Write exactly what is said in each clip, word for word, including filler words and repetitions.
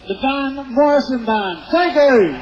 the Van Morrison Band. Thank you.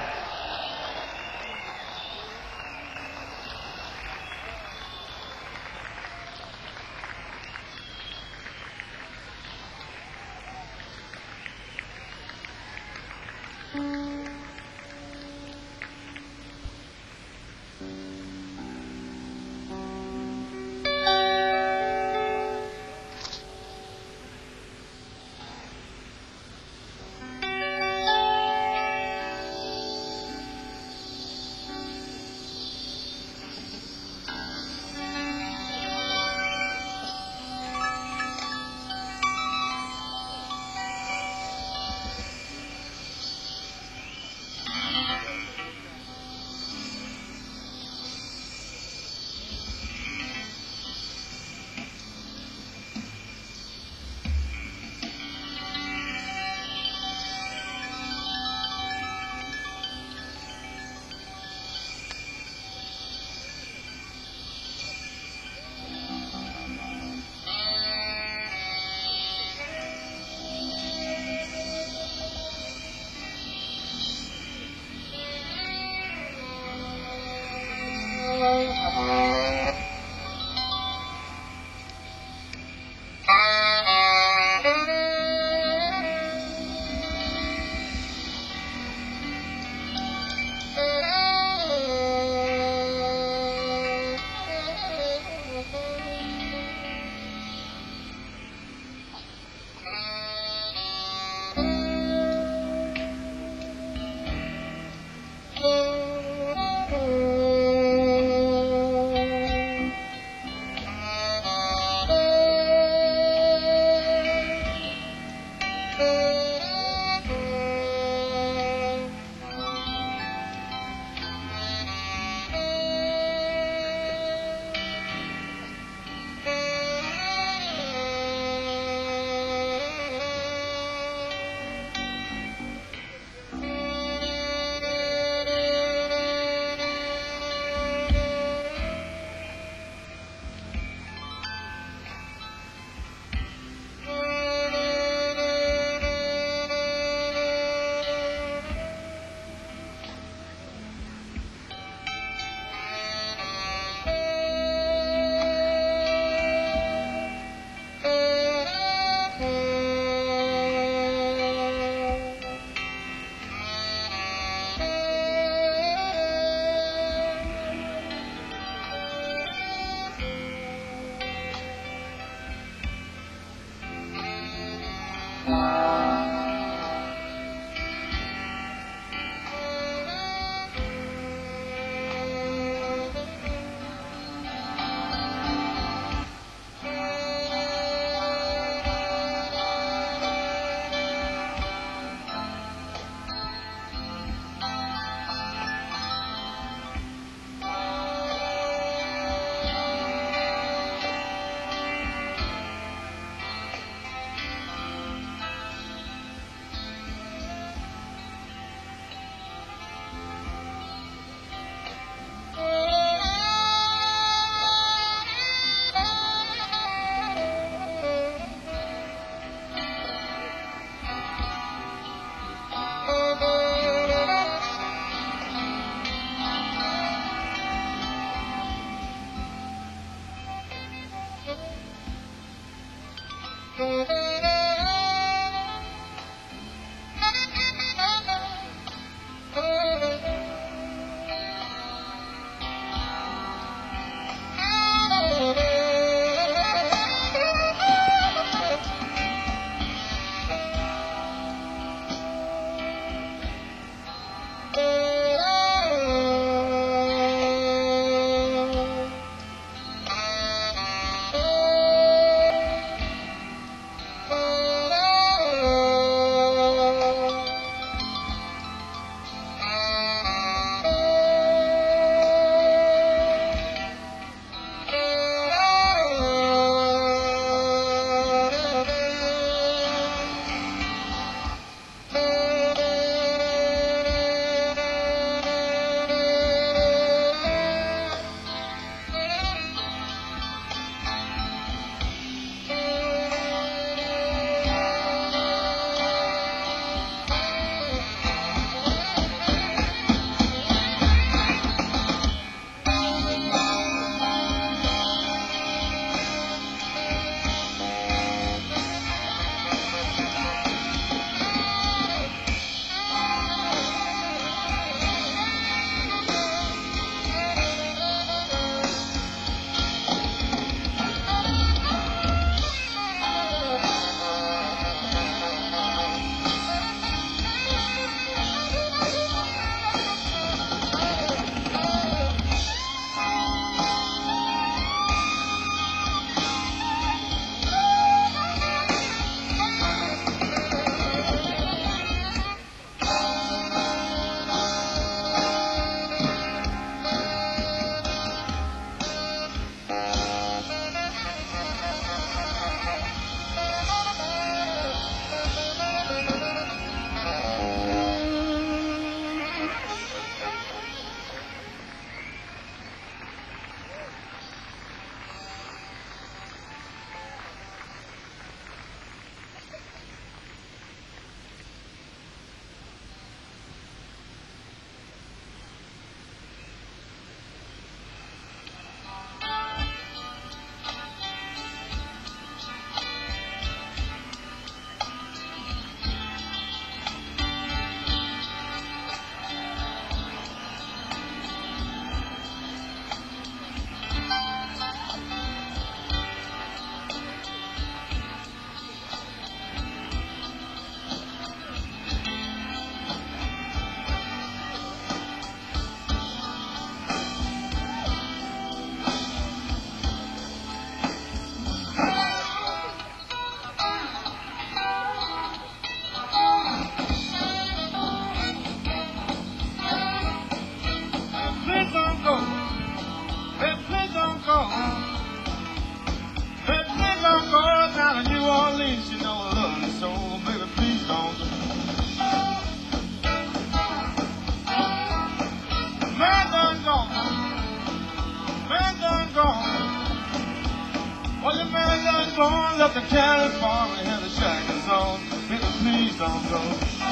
up to California, hear the shackles on. Baby, please don't go.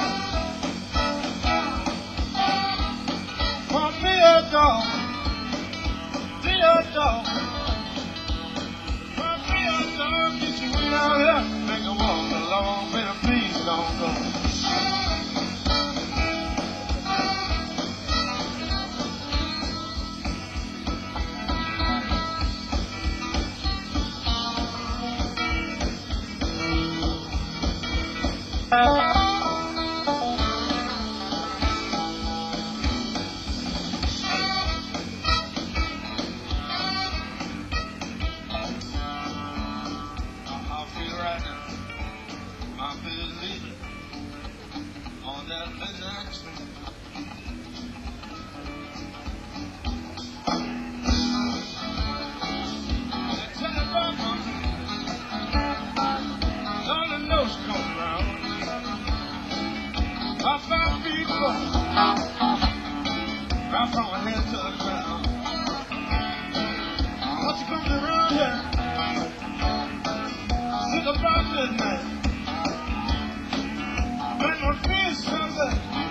Want me a dog, be a dog. Want me a dog, get you in out here, make a walk along. Baby, please don't go. Right from my head to the ground. Once you come around here, think about midnight. Make my feet something.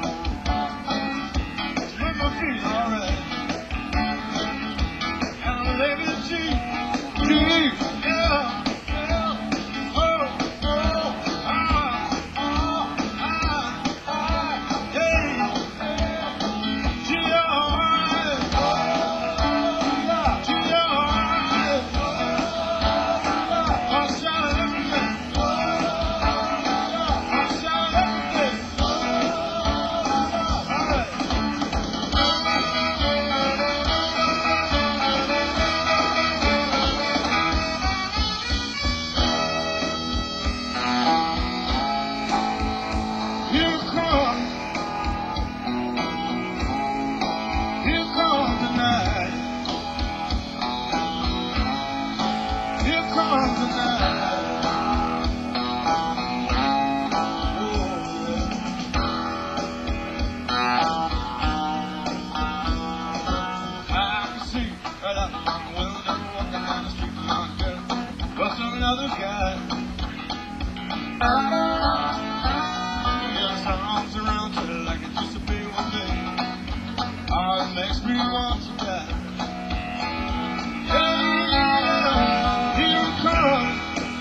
Make my feet alright. And baby G, G, yeah, yeah. Oh, oh, ah, ah, ah, ah, yeah. Another guy. Yes, her arms around her like it used to be with me. Oh, it makes me want to die. Yeah, here comes,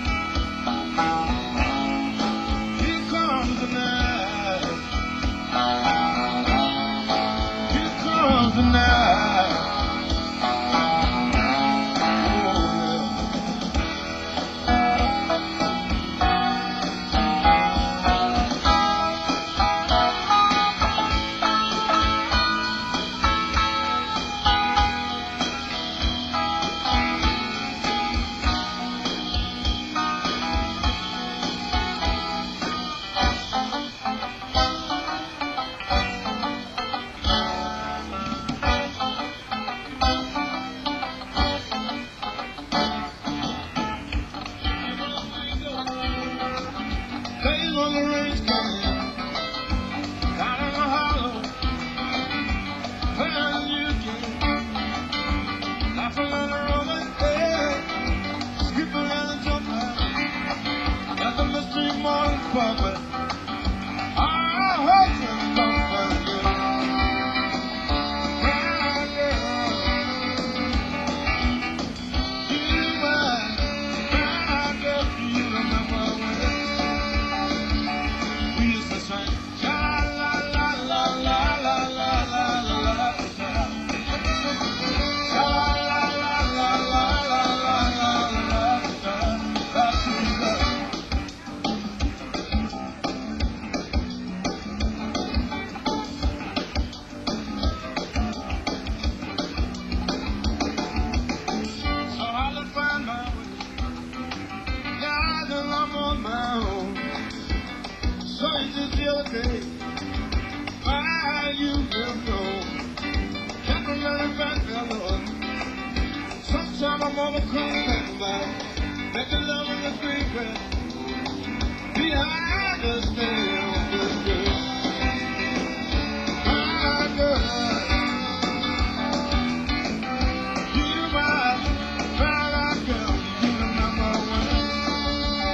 here comes the night. Here comes the night. On the rain's coming down in the hollow, where you can laugh around on the head, skip around and jump out at the mystery morning park, but I hope you don't forget. Right, girl, you might, right, girl, you remember when the other day, why you will go, can't remember back there, Lord. Sometime I'm overcome by making love in the street where behind the veil is good. My girl, you my, my girl, you remember when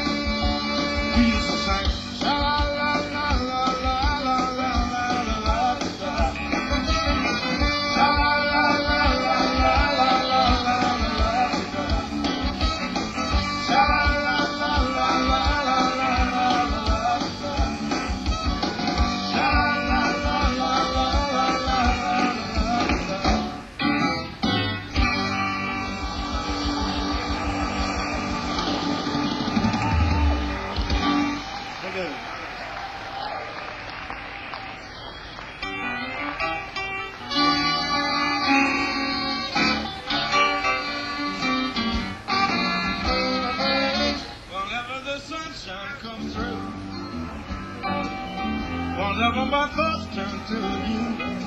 my thoughts turn to you.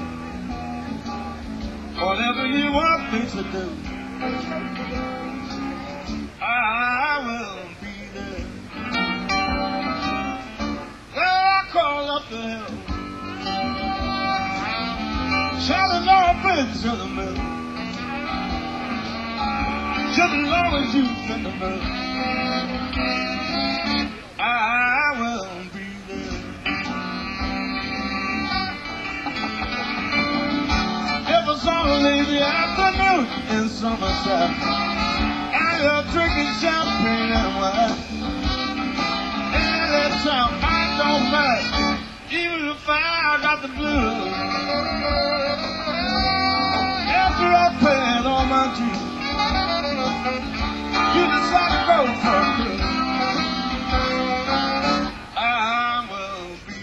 Whatever you want me to do, I will be there. Well, I call up the hill, shouting all praise to the moon. Just as long as you've been the moon, I will be there. If it's on a lazy afternoon in Somerset, and you're drinking champagne and wine, anytime I don't mind, even if I got the blues. After I paid all my dues, you decide to go for a cruise. I will be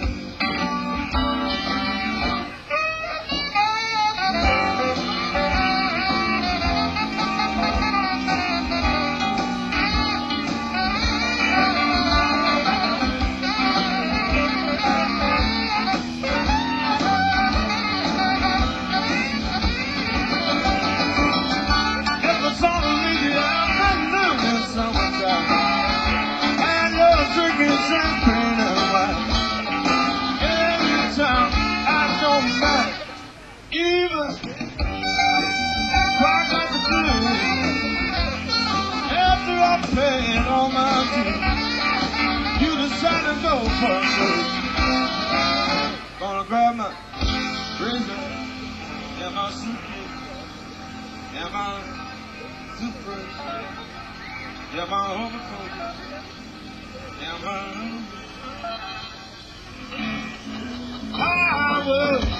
champagne and wine. Anytime I don't mind, even if I got the blues. After I paid all my dues, you decide to go for a cruise. Gonna grab my razor and my suitcase and my toothbrush and my overcoat. Am I? I will be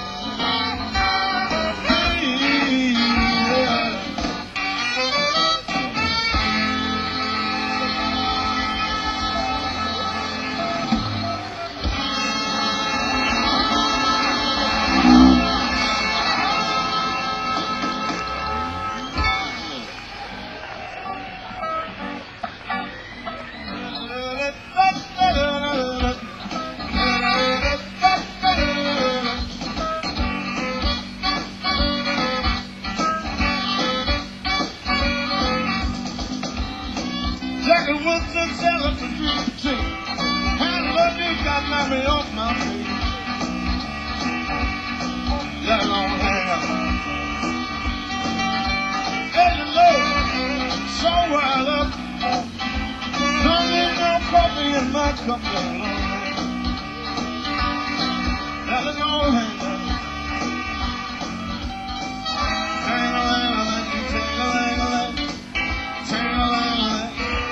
Jackie Wilson selling for dream too. And love you got me off my feet. That long hair. And you know, so wild up. Don't need no coffee in my cup. That long hair. That long hair. Ting-a-ling-a-ling, ting-a-ling-a-ling, ting-a-ling-a-ling.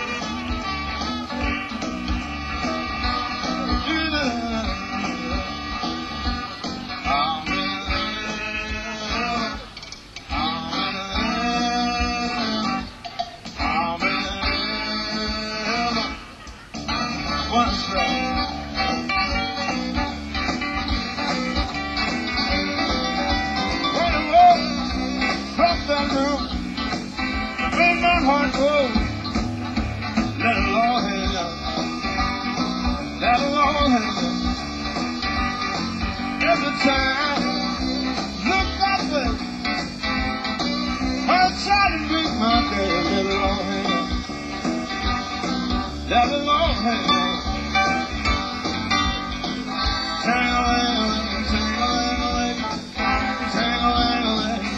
Heart goes, let it all hang out, let it all hang out. Every time, look up and I try to make my day, let it all hang out, let it all hang out. Tang-a-ling-a-ling, tang-a-ling-a-ling, tang-a-ling-a-ling.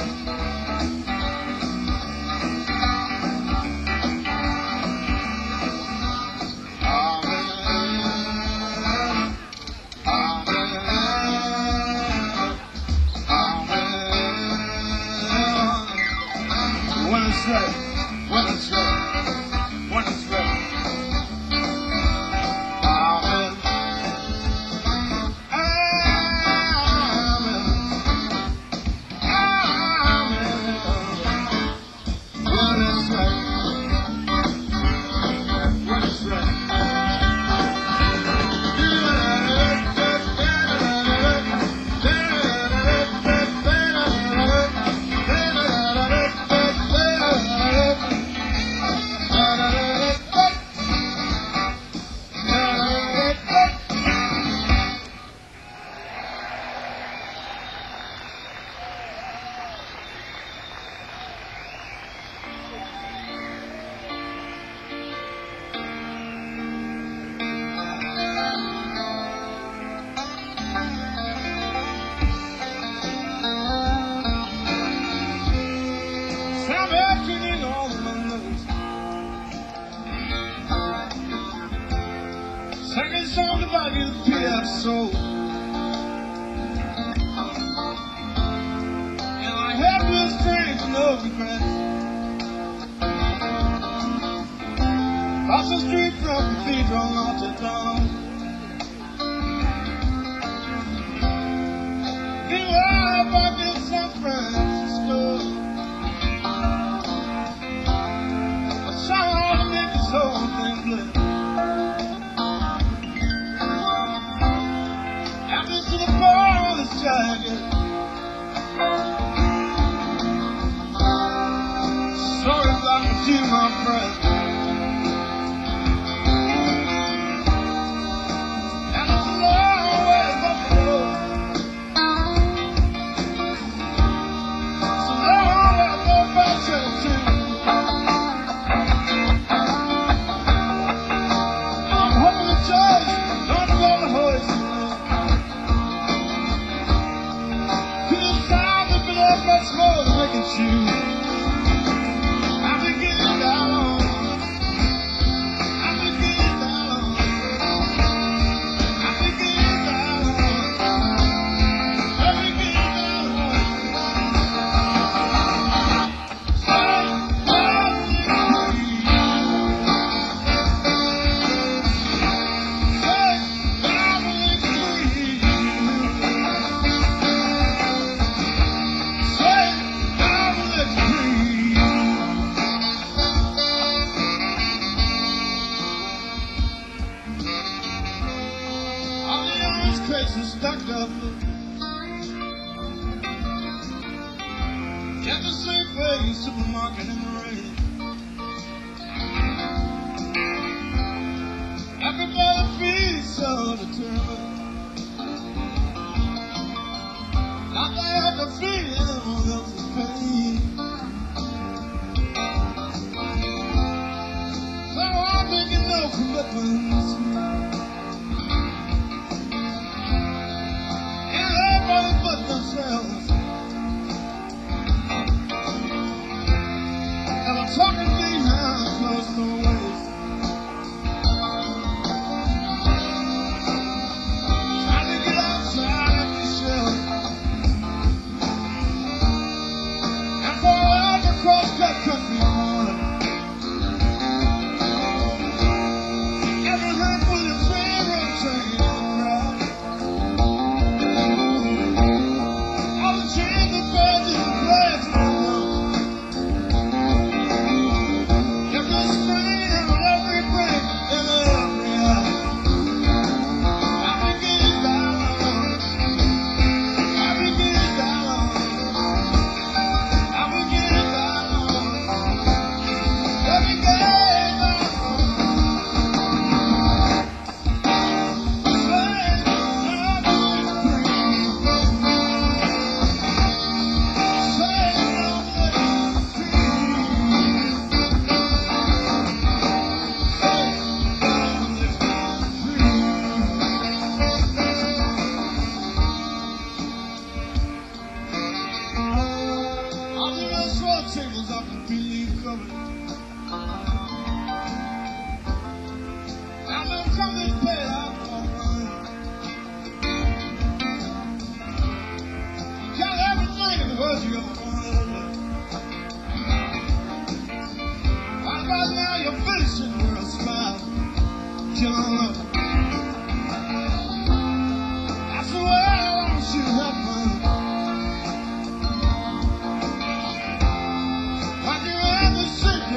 When it's ready, when it's ready, amen, amen, amen, when it's ready, when it's ready. like you to that soul. And I have this strength to no regrets. Across the street from Cathedral Notre Dame. Meanwhile, back in San Francisco, I shot on to make this whole thing blip. After to the bar of this jacket, sorry about the few, my friend. Stacked up, at the Safeway supermarket in the rain. Everybody feels so determined, not they have to feel anyone else's pain. So I'm making no commitments. Themselves. And I'm talking behind closed doors, trying to get outside of the shell. And forever across that country corner, every handful of railroad train and crowd. Tables up and being covered. Now them companies pay out for run. You got everything in the world you ever wanted. Right about now you're finishing with a smile. Killing up. That's the way I want you to happen. Secret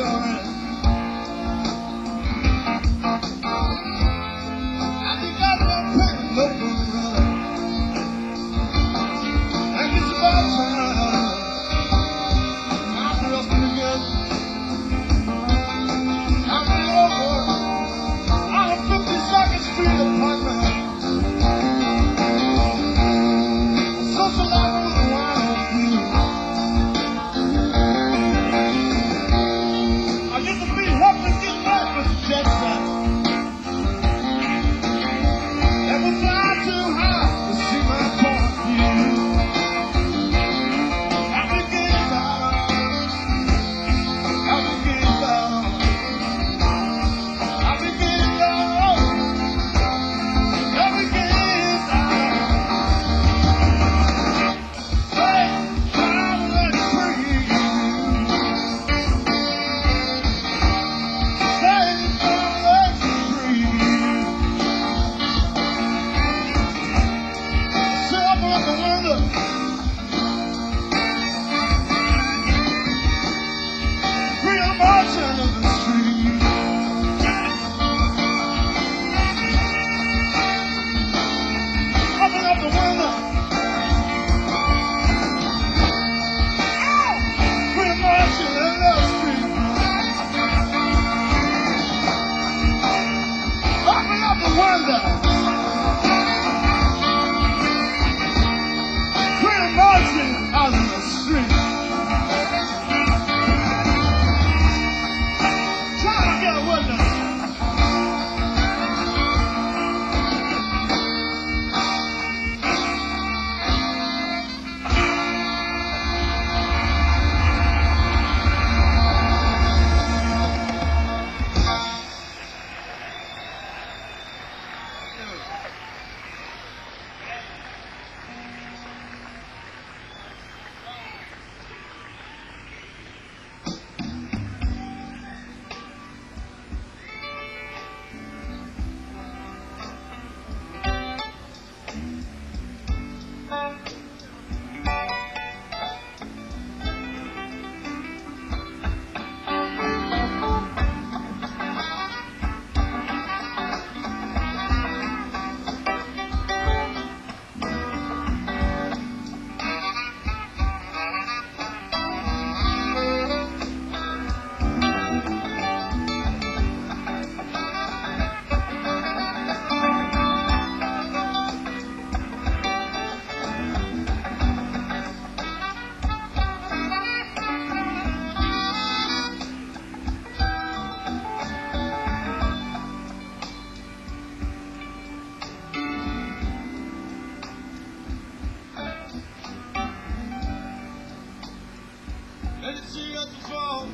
see at the fall.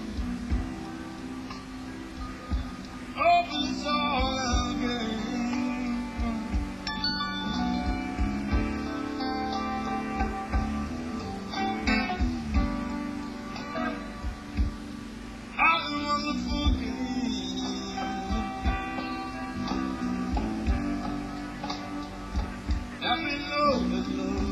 Oh, but it's all again. I am wonderful again. Let me know that love.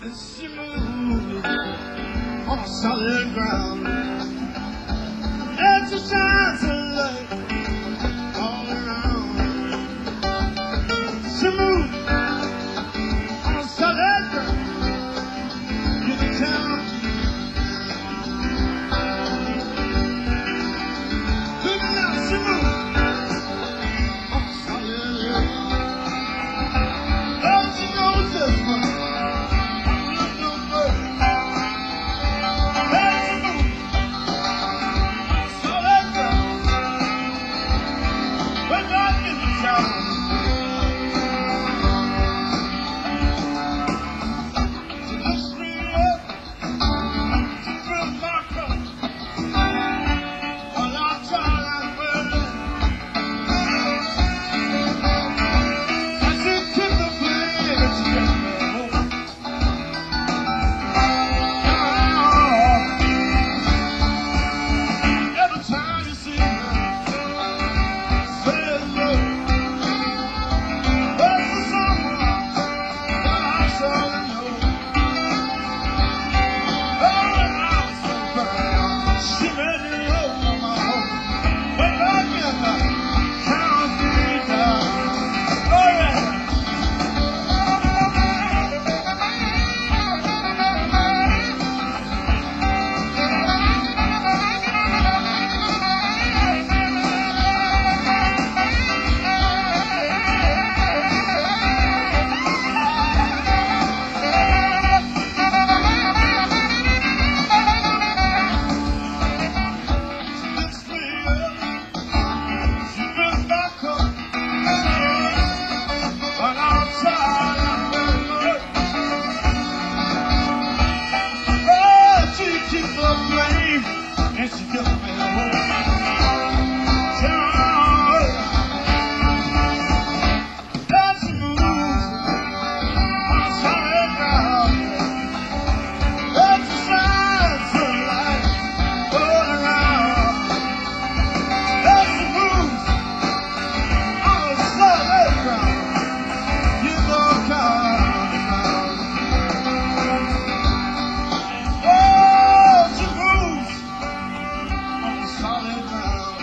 and she moves on solid ground. And she shines her light all around. She moves on solid ground. You can tell. Look now, she moves on solid ground. Oh, she knows this one. Look no further. And she moves on solid ground. But God in the town. She lifts me up. She fills my cup. While I'm trying to burn. I should keep the flame and she gets me home. Every time you see her, say hello. That's for someone that I surely know. Oh, and I'm so proud. She made me open my home. But back in the county down. Oh, yeah. She lifts me up. She fills my cup. While I'm trying to burn. Oh, she keeps the flame and she gets me home. And she moves on solid ground. And she shines her light all around. And she moves on solid ground. You know, count around. Oh, she moves on solid ground.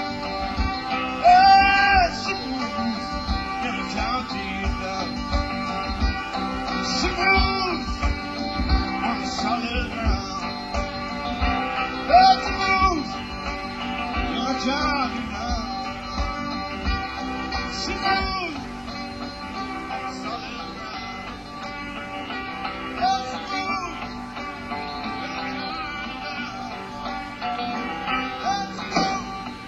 Oh, she moves in the county down. She moves on solid ground. Oh, she moves in the county down. She moves on solid ground. Oh, she moves in the county down. Oh, she moves.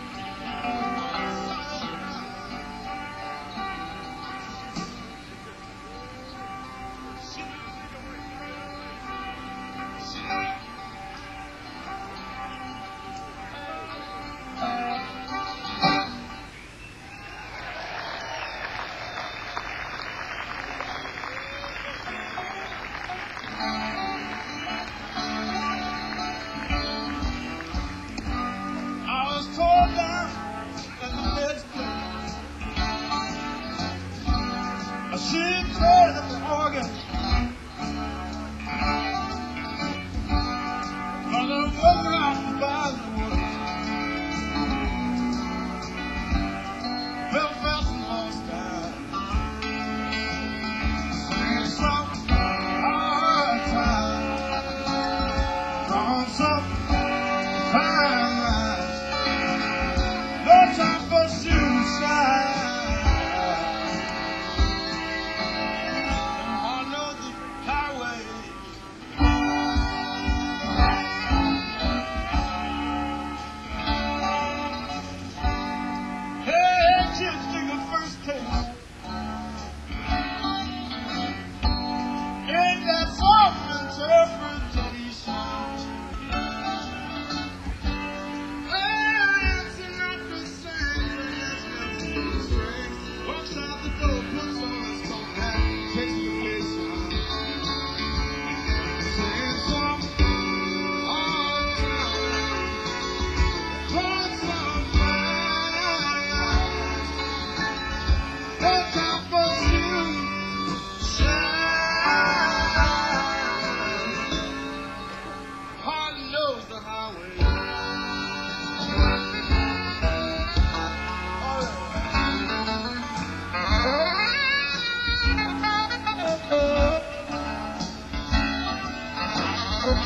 I was torn down in the next place. She played at the organ. Mother was out by the woods. Belfast and Moscow. Singing some hard time. Drawing some fine lines. No time for suicide. I know the highway. Hey, kids, take the first taste. Ain't that soft interpretation? Well, it's not the same, but it's nothing strange. Walks out the door, puts on his coat hat, takes the place. Saying some hard time. Drawing some fine lines. No time for you. Shine.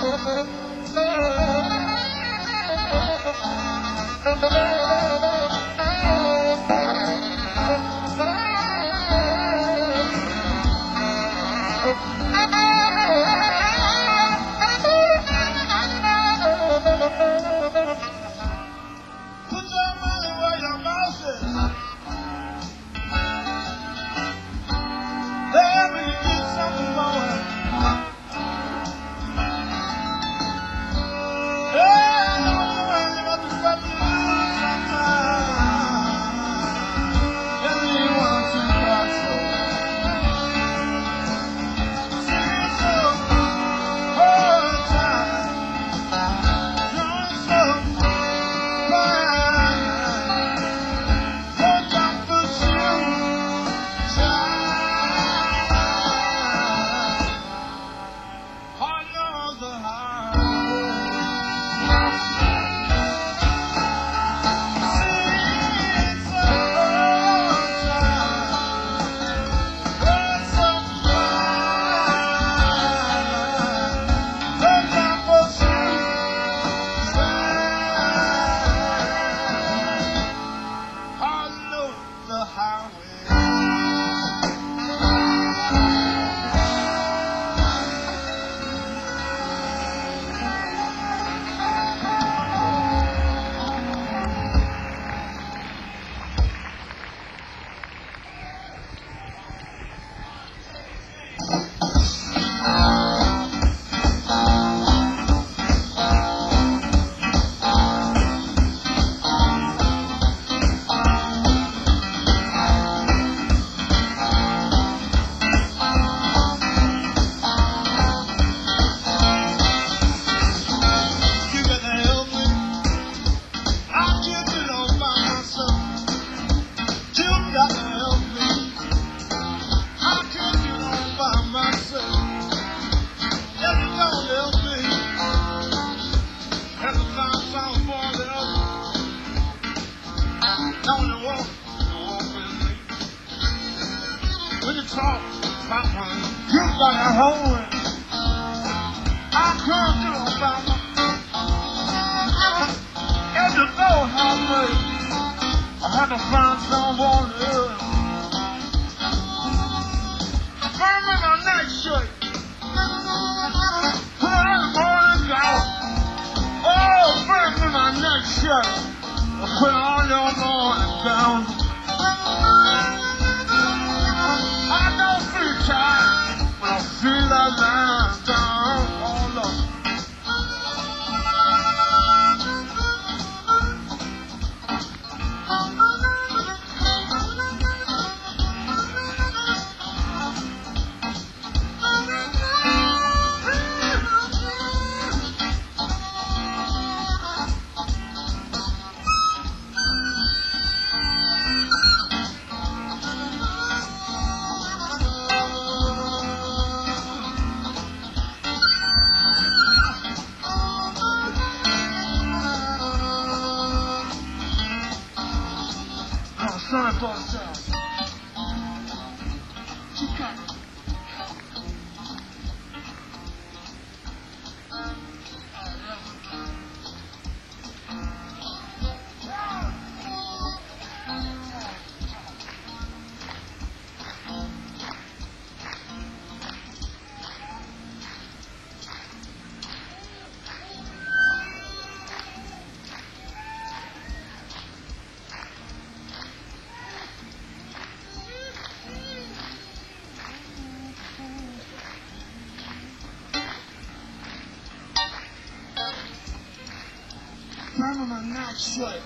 Shut.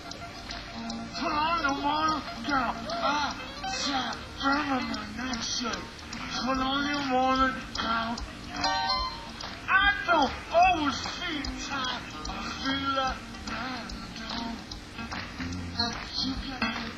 Put on your morning gown. I shot firm on my neck shut. Put on your morning gown. I don't always feel tired. I feel like I do. You got me.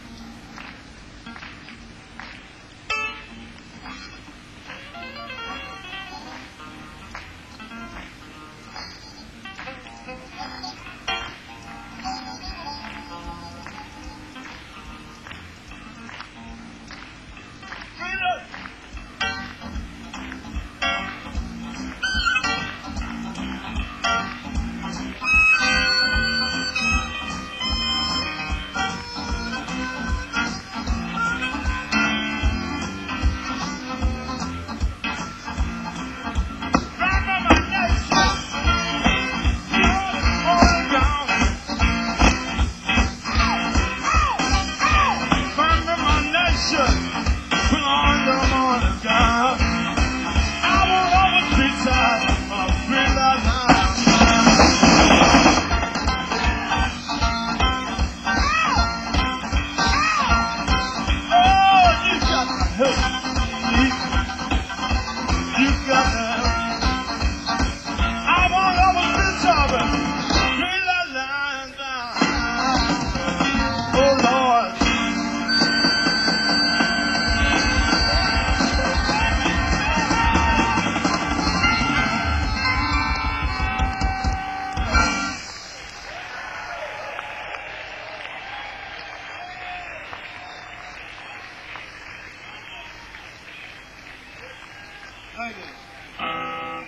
Thank you.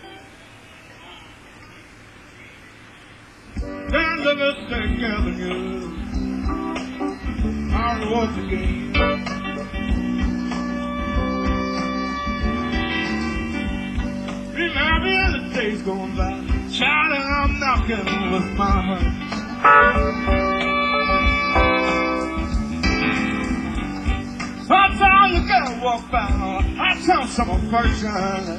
Down to the Sixth Avenue, I'll walk again. Remember the days going by, child, and I'm knocking with my heart. I saw the girl walk by, I saw some affection.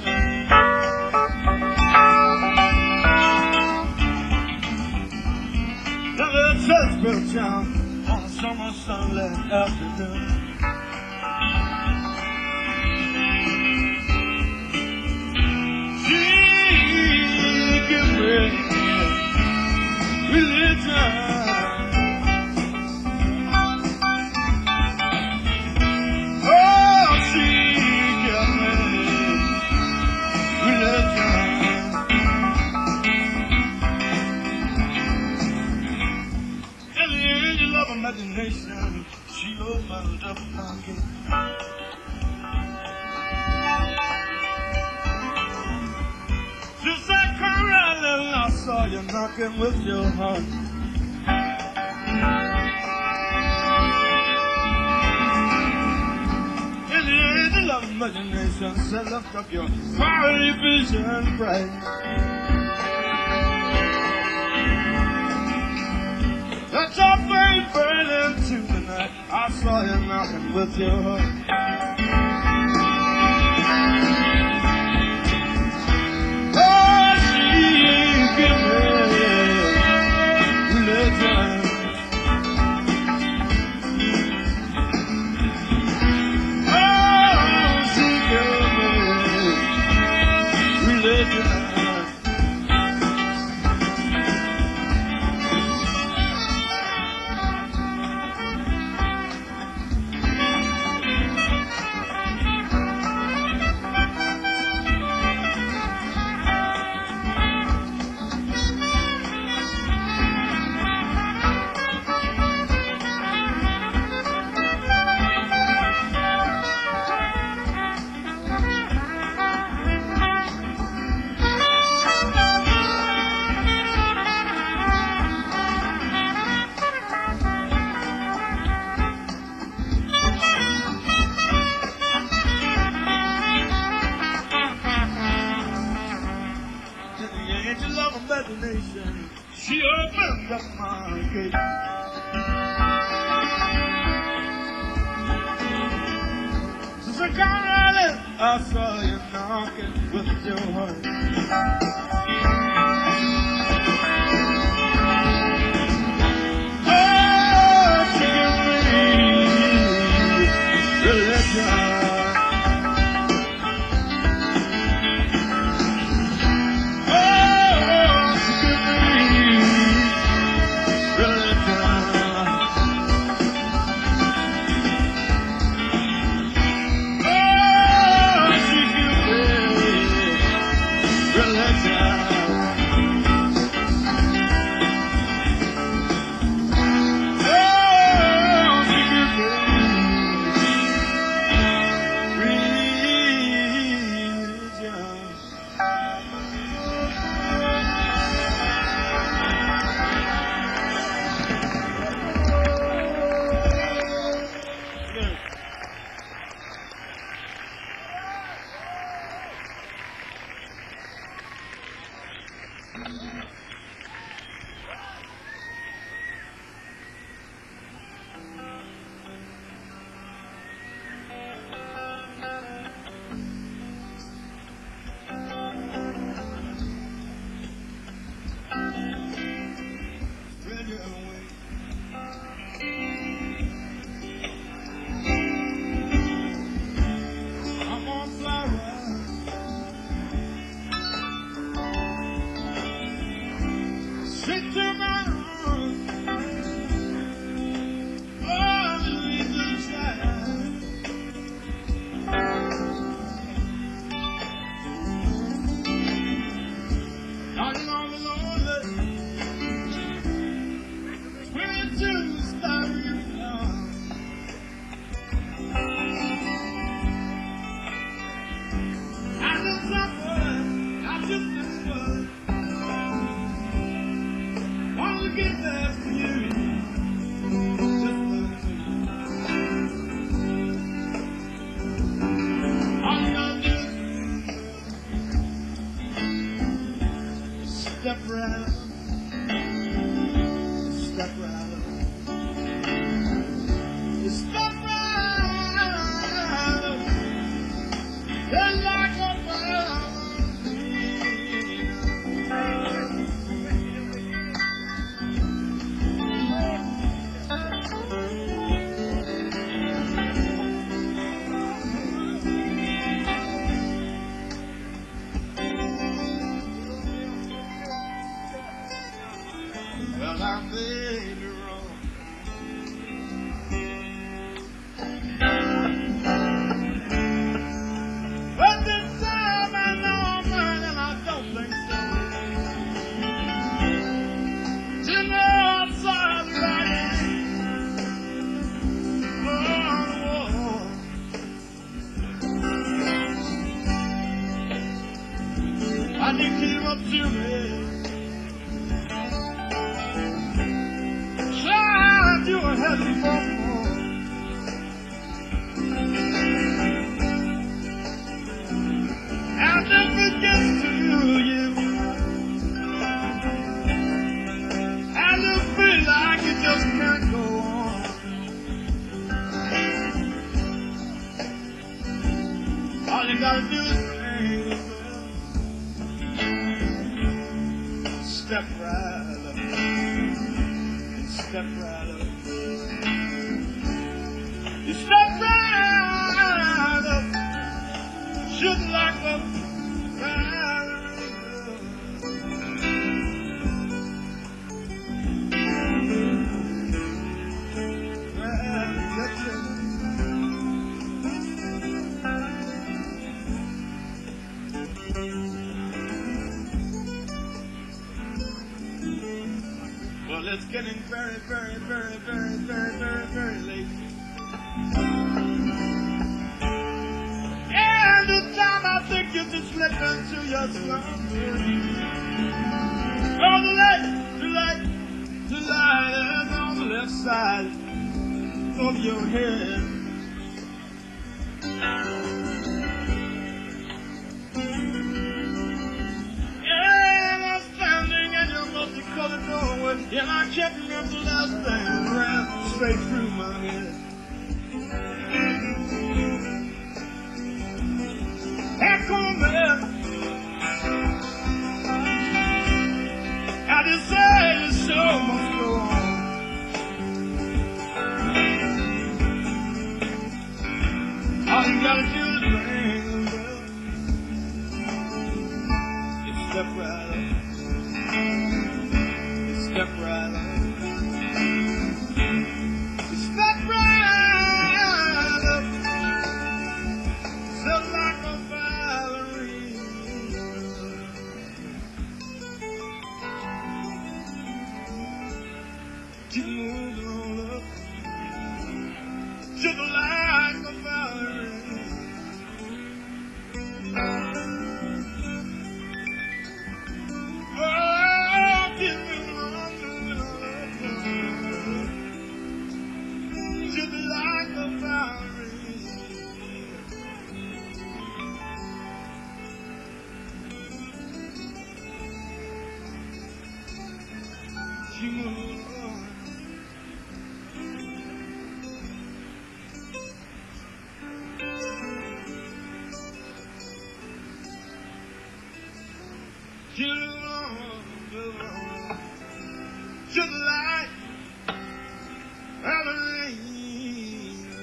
Now the church bell chimed on a summer sunlit afternoon. She gave me religion. Imagination, she opened up my gate. Just like Colorado, I saw you knocking with your heart. In the angel of imagination, said lift up your fiery vision bright. Let your flame burn into the night. I saw you knocking with your heart. Oh, she gave me religion. Oh, she gave me religion. Imagination, she opened up my gate. Since I got ready, I saw you knocking with your heart. Oh, she gave me religion. step right up. Step right up. You step right up. Just like a well, I may be wrong. But this time I know I'm right and I don't think so. You know I'm sorry about it. Oh, oh. I need to give up to me. You are heading for more. And if it gets to you, and you feel like you just can't go on, all you gotta do is step right up, step right up. You step right up, shooting like a fire. Well, it's getting very, very, very, very, very, very, very late. And this time I think you just slip into your slumber. On the left, the light, the light is on the left side of your head. And I'm standing in your multicolored doorway, and I can't remember the last thing that ran straight through my head. Back on there, I just say the show must go on. All you gotta do is ring the bell. You step right up. You step right up. You step right up. Just like a keep moving on up, just like a ballerina. Oh, keep moving on up, just like a ballerina. Keep moving on. You just like ballerina.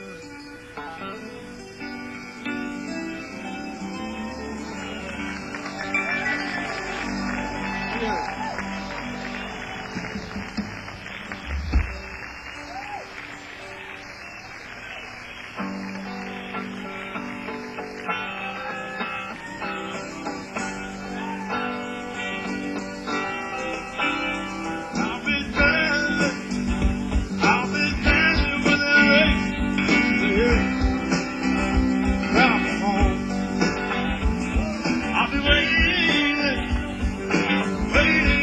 Yeah. Waiting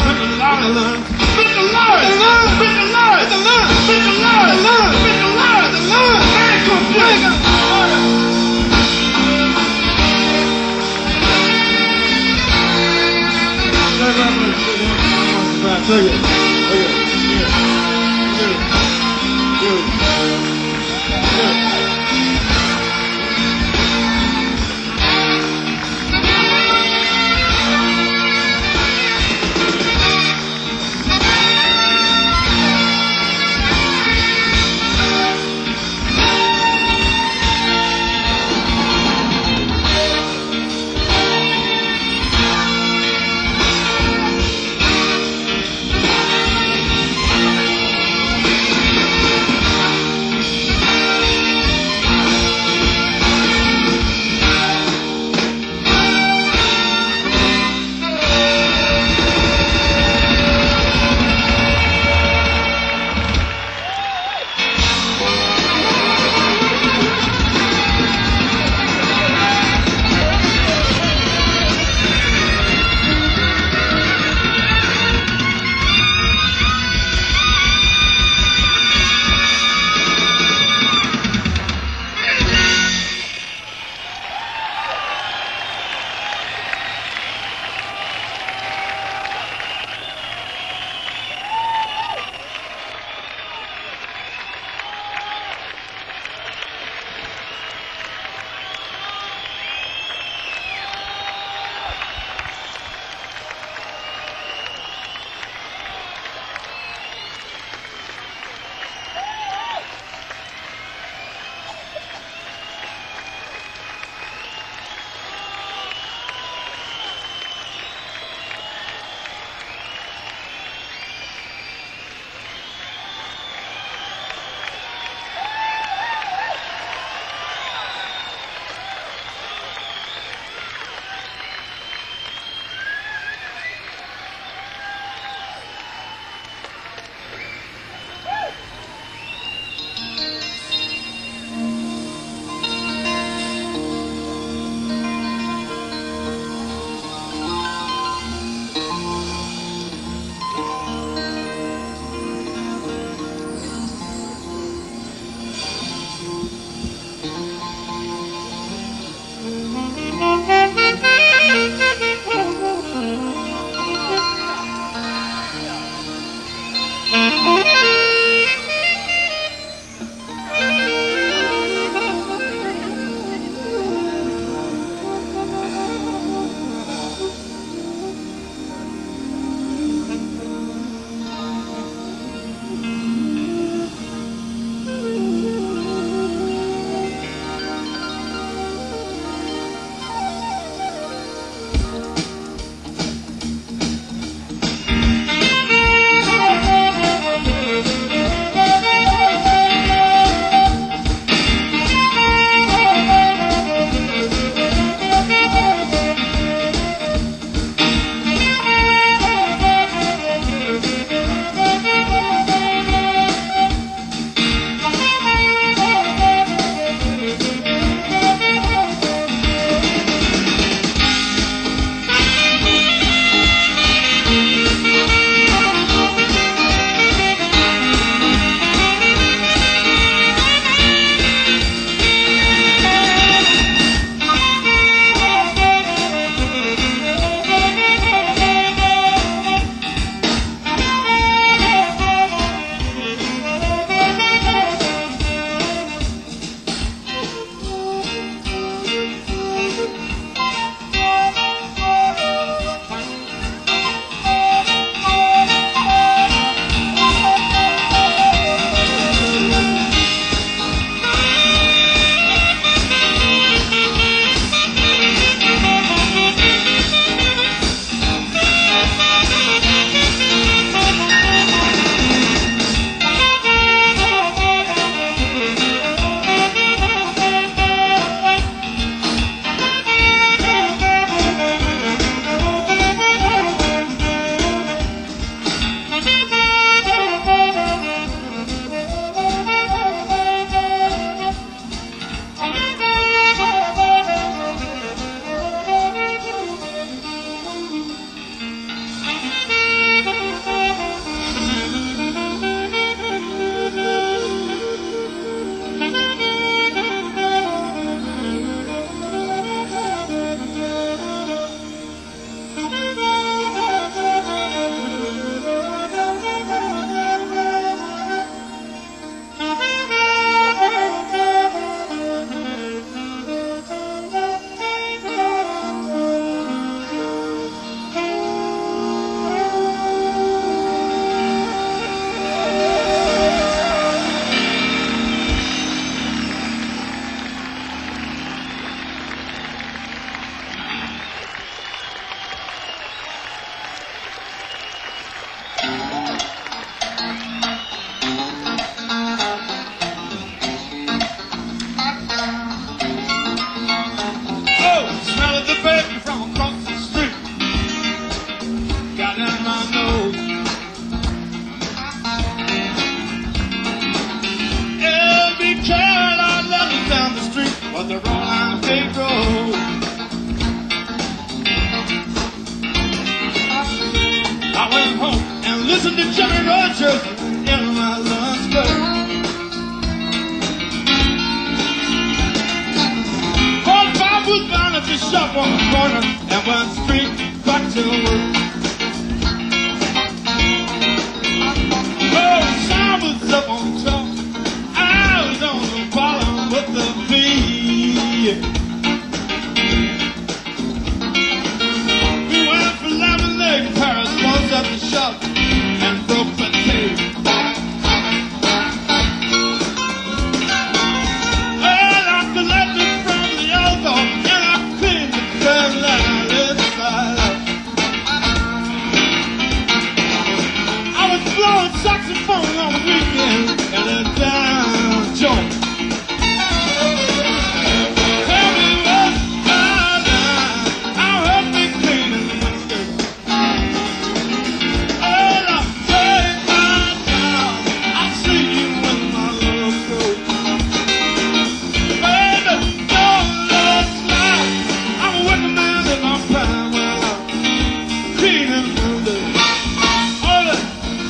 Take it. Take it. Good. Good. Good. listen to Jimmy Rogers in my lunch break. Forty-five was bound at the shop on the corner and went straight back to work. Oh, the sun was up on top. I was on the bottom with the V. We went for lemonade, Paris was at the shop and broke the tape. Well, I collected from the elbow and I cleaned the bed line inside out. I was blowing saxophone on the weekend and a down joint. Tell me what's my line, I'll help me clean the windows. Well, I take my time, I'll see you when my love goes. Baby, don't look like I'm a working man in my prime. Well, I'm cleaning windows. Hold it.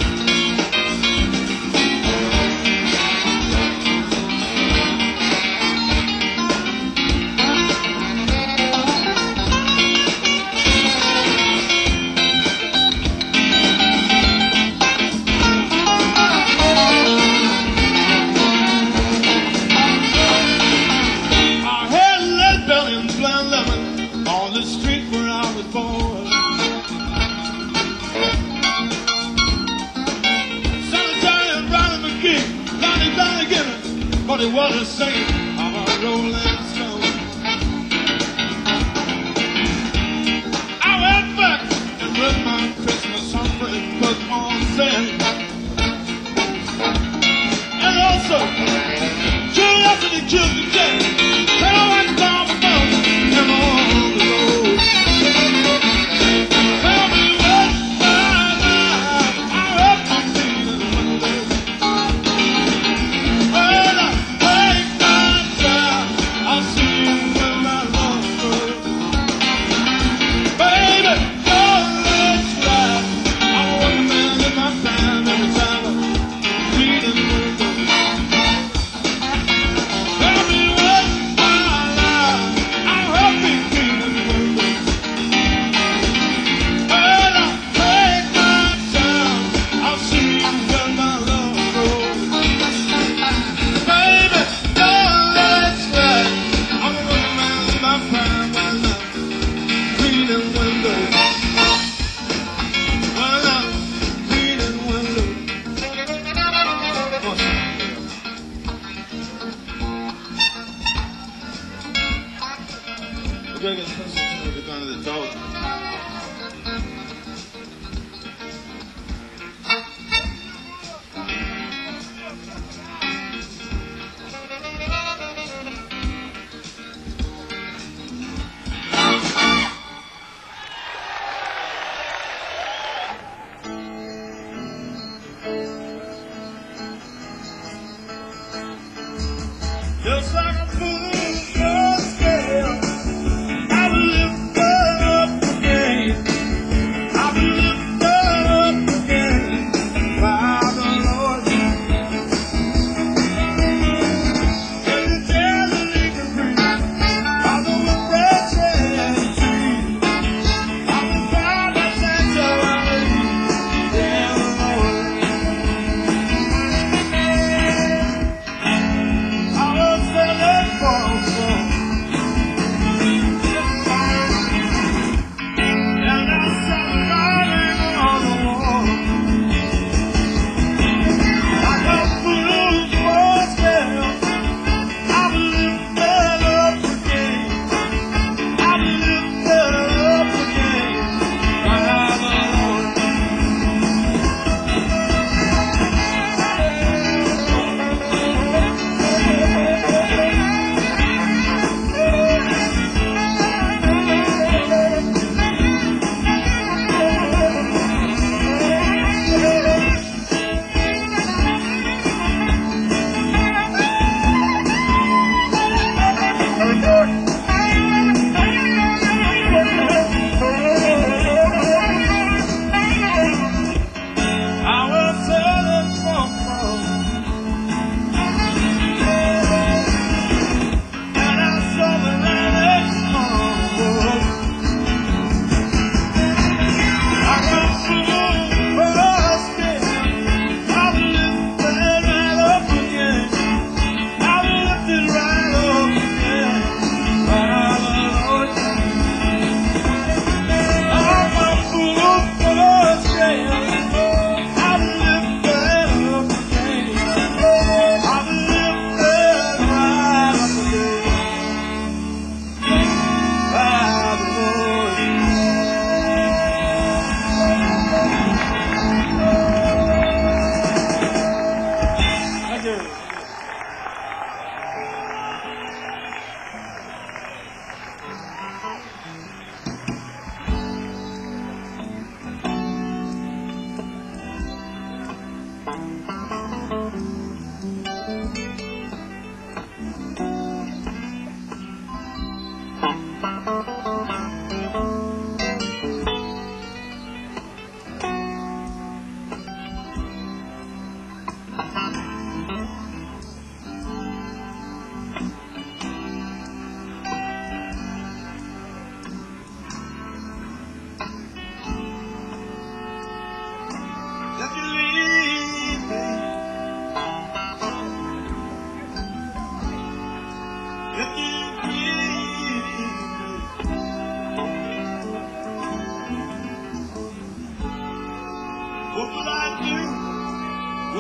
I had lead belly and blind lemon on the street where I was born. Sanitary and Ronnie McGee, Lonnie Donnie Gibbons, but he wasn't singing. I'm a rolling stone. I went back and read my Christmas hungry book on Zen. And also, curiosity kills the cat. When I went down the mountain and on the road. Tell me what's my line, I'll help you see the windows. When I take my time, I'll see you when my love goes. Baby, don't let's ride. I'm a working man in my time every time I'm reading windows. Tell me what's my line, I'll help you clean the windows. When I take my time, I'll see you when my love goes. Baby, don't let's ride. I'm a working man in my prime when I'm reading windows. When I'm reading windows. We're going to get some of the kind of the dog. Just like a moon on scale, I will lift her up again.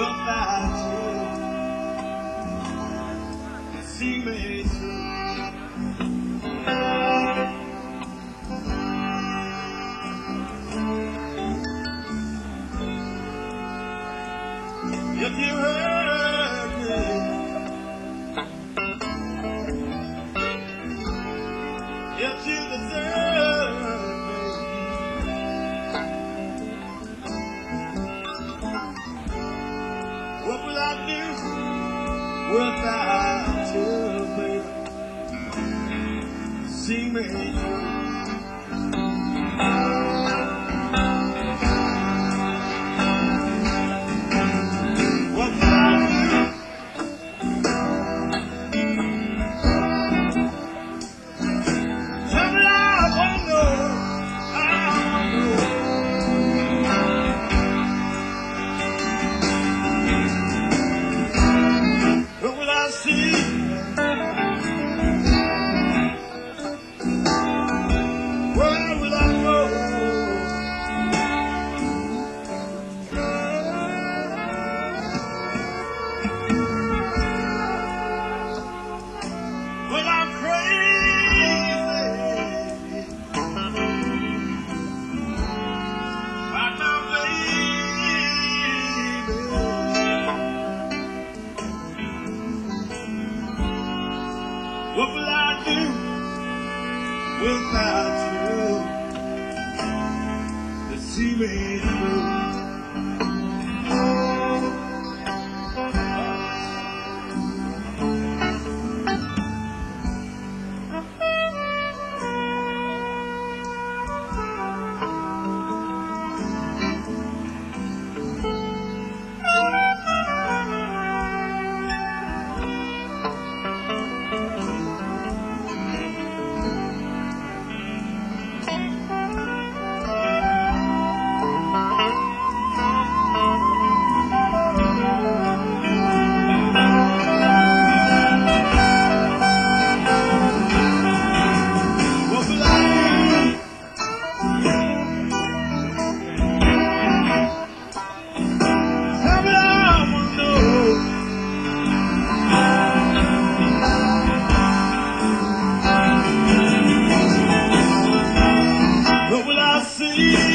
without you. See me through. If you hurt me, if you deserve me, what will I do without you, baby? See me through. What will I do without you to see me through? What will I see?